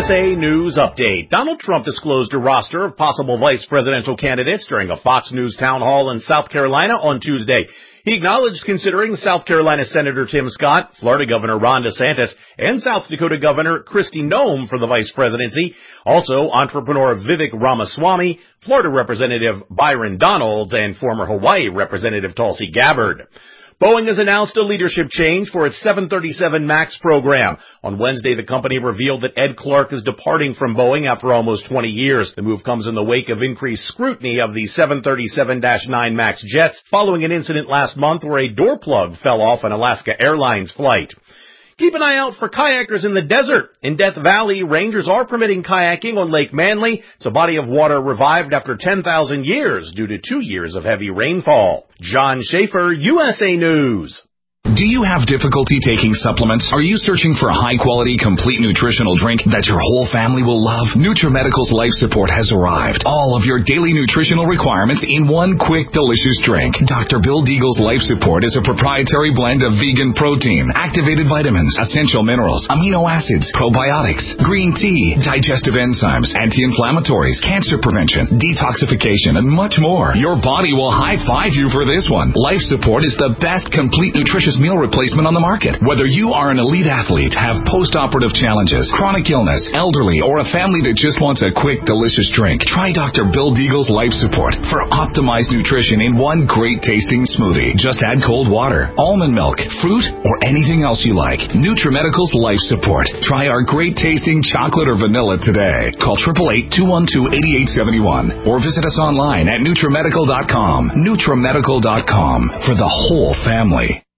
USA News Update. Donald Trump disclosed a roster of possible vice presidential candidates during a Fox News town hall in South Carolina on Tuesday. He acknowledged considering South Carolina Senator Tim Scott, Florida Governor Ron DeSantis, and South Dakota Governor Kristi Noem for the vice presidency. Also, entrepreneur Vivek Ramaswamy, Florida Representative Byron Donalds, and former Hawaii Representative Tulsi Gabbard. Boeing has announced a leadership change for its 737 MAX program. On Wednesday, the company revealed that Ed Clark is departing from Boeing after almost 20 years. The move comes in the wake of increased scrutiny of the 737-9 MAX jets following an incident last month where a door plug fell off an Alaska Airlines flight. Keep an eye out for kayakers in the desert. In Death Valley, rangers are permitting kayaking on Lake Manly. It's a body of water revived after 10,000 years due to 2 years of heavy rainfall. John Schaefer, USA News. Do you have difficulty taking supplements? Are you searching for a high-quality, complete nutritional drink that your whole family will love? NutriMedical's Life Support has arrived. All of your daily nutritional requirements in one quick, delicious drink. Dr. Bill Deagle's Life Support is a proprietary blend of vegan protein, activated vitamins, essential minerals, amino acids, probiotics, green tea, digestive enzymes, anti-inflammatories, cancer prevention, detoxification, and much more. Your body will high-five you for this one. Life Support is the best complete nutritious meal replacement on the market. Whether you are an elite athlete, have post-operative challenges, chronic illness, elderly, or a family that just wants a quick, delicious drink, try Dr. Bill Deagle's Life Support for optimized nutrition in one great tasting smoothie. Just add cold water, almond milk, fruit, or anything else you like. NutriMedical's Life Support. Try our great tasting chocolate or vanilla today. Call 888-212-8871 or visit us online at NutriMedical.com. NutriMedical.com for the whole family.